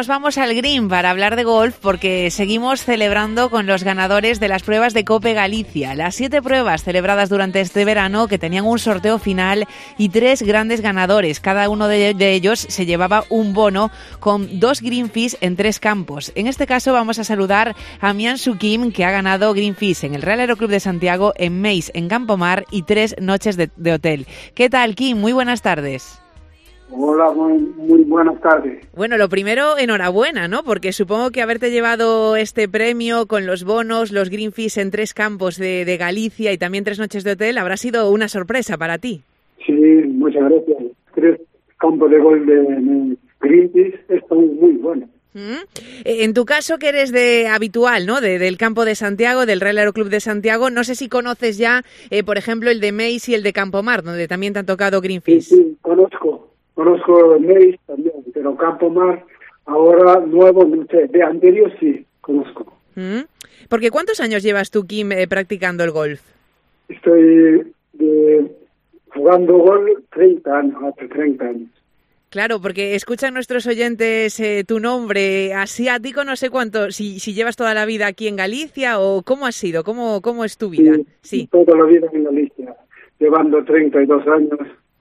nos vamos al green para hablar de golf porque seguimos celebrando con los ganadores de las pruebas de Cope Galicia. Las 7 pruebas celebradas durante este verano que tenían un sorteo final y 3 grandes ganadores. Cada uno de ellos se llevaba un bono con 2 green fees en 3 campos. En este caso vamos a saludar a Miansu Kim, que ha ganado green fees en el Real Aeroclub de Santiago, en Meis, en Campomar y 3 noches de hotel. ¿Qué tal, Kim? Muy buenas tardes. Hola, muy buenas tardes. Bueno, lo primero, enhorabuena, ¿no? Porque supongo que haberte llevado este premio con los bonos, los green fees en 3 campos de Galicia y también 3 noches de hotel habrá sido una sorpresa para ti. Sí, muchas gracias. 3 campos de golf de green fees están muy buenos. En tu caso, que eres habitual, ¿no? Del campo de Santiago, del Real Aeroclub de Santiago, no sé si conoces ya, por ejemplo, el de Meis y el de Campomar, donde también te han tocado green fees. Sí, conozco Meis también, pero Campomar ahora nuevo, no sé, de anterior sí, conozco. Porque ¿cuántos años llevas tú, Kim, practicando el golf? Estoy jugando golf 30 años, hace 30 años. Claro, porque escuchan nuestros oyentes tu nombre asiático, no sé cuánto, si llevas toda la vida aquí en Galicia o cómo ha sido, cómo es tu vida. Sí, toda la vida en Galicia, llevando 32 años,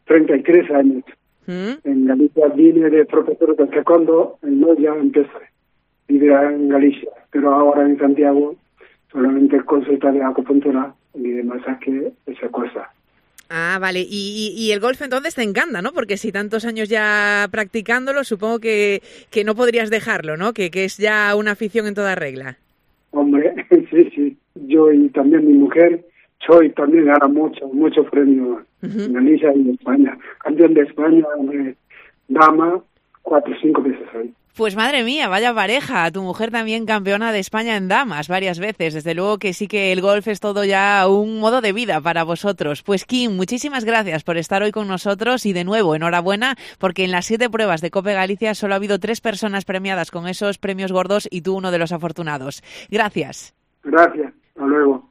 33 años. En Galicia vine de profesor de taekwondo, no ya empecé a vivir en Galicia, pero ahora en Santiago solamente consulta de acupuntura y de masaje, esa cosa. Ah, vale. Y el golf entonces te encanta, ¿no? Porque si tantos años ya practicándolo, supongo que no podrías dejarlo, ¿no? Que es ya una afición en toda regla. Hombre, sí. Yo y también mi mujer, soy también gana mucho premio en Galicia y en España. Campeón de España, dama, 4 o 5 veces hoy. Pues madre mía, vaya pareja. Tu mujer también campeona de España en damas varias veces. Desde luego que sí que el golf es todo ya un modo de vida para vosotros. Pues Kim, muchísimas gracias por estar hoy con nosotros y de nuevo, enhorabuena, porque en las 7 pruebas de Cope Galicia solo ha habido 3 personas premiadas con esos premios gordos y tú uno de los afortunados. Gracias. Gracias. Hasta luego.